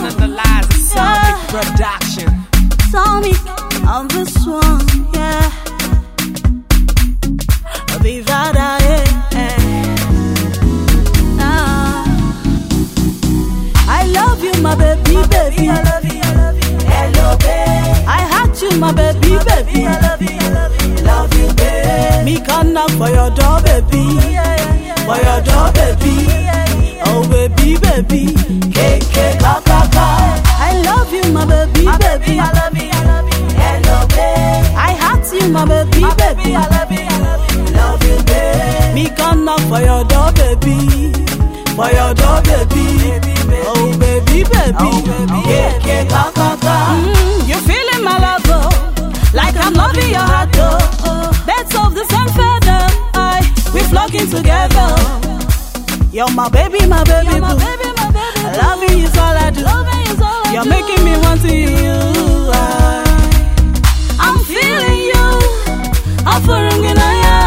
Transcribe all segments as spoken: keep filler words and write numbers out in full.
Analyze the Sonic yeah. Production. Sonic on this one, yeah. Vivada, yeah. Ah. I love you, my baby, my baby. I love you, I love you. Hello, babe. I hurt you, my baby, baby. I love you, I love you. Love you, babe. Me come knock for your door, baby. For your door, baby. Oh, baby, baby. K K K K K. I love you, my baby, my baby. I love you, I love you. Hello, babe. I hurt you, my baby, my baby. I love you, I love you. Love you, babe. Me come knock for your door, baby. For your door, baby. Oh, baby, baby. K K K K K. You feeling my love, oh? Like I'm loving your heart, oh. Birds of the same feather, I we flocking together. You're my baby, my baby, You're my baby, my baby. Loving is all I do. Is all I You're do. Making me want to you. I, I'm feeling you. I'm feeling you.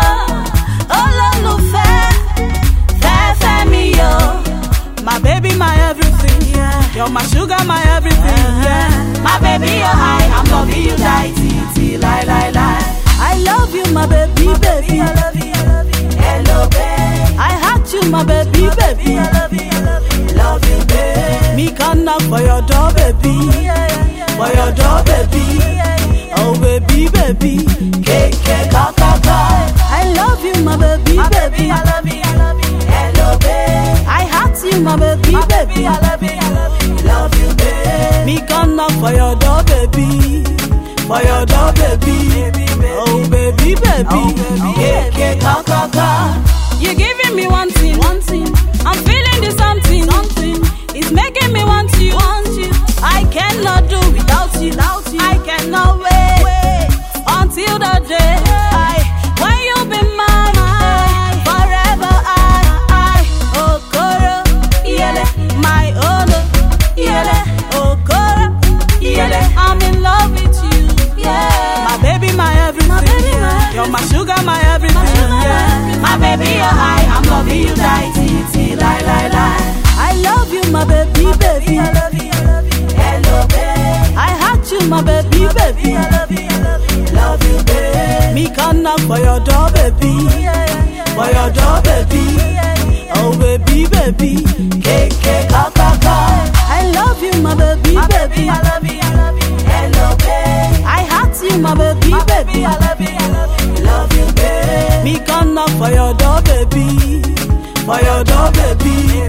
Oh, love, fair, fair, fair me, yo. My baby, my everything. Yeah. You're my sugar, my everything. Yeah. My baby, you're high. I'm loving you, die, tea, lie, lie, lie. I love you, my baby, my baby. I love you, I love you. Hello, babe. I hurt you, my baby, baby. I love you, I love you. Love you, babe. Me come knock for your door, baby. For your door, baby. Oh, baby, baby. K K K K K. I love you, my baby, my baby. I love you, I love you. Hello, babe. I hurt you, my baby, my baby. I love you, I love you. Love you, babe. Me come knock for your door, baby. For your door, baby. Oh, baby, baby. K K K K K. You're giving me one thing, one thing. I'm feeling the something, something. It's making me want you, want you. I cannot do without you, without you. I cannot wait, wait until the day I, when you be mine, I, forever I, I, oh, Koro, yele, my own, yele, oh, Koro, yele, I'm in love with you, yeah. My baby, my everything, my baby, my you're my sugar, my everything, my, sugar, yeah. My baby, you're high, I'm loving you, die, tea, tea, lie, lie, lie. I love you, my baby, my baby. I love you, I love you. Hello, babe. I hurt you, my baby, baby. I love you, I love you. Love you, babe. Me come knock for your door, baby. For your door, baby. Oh, baby, baby. K K K K K. I love you, my baby, my baby. I love you, I love you. Hello, babe. I hurt you, my baby, my baby. I love you, I love you. Love you, babe. Me come knock for your door, baby. For your door, baby.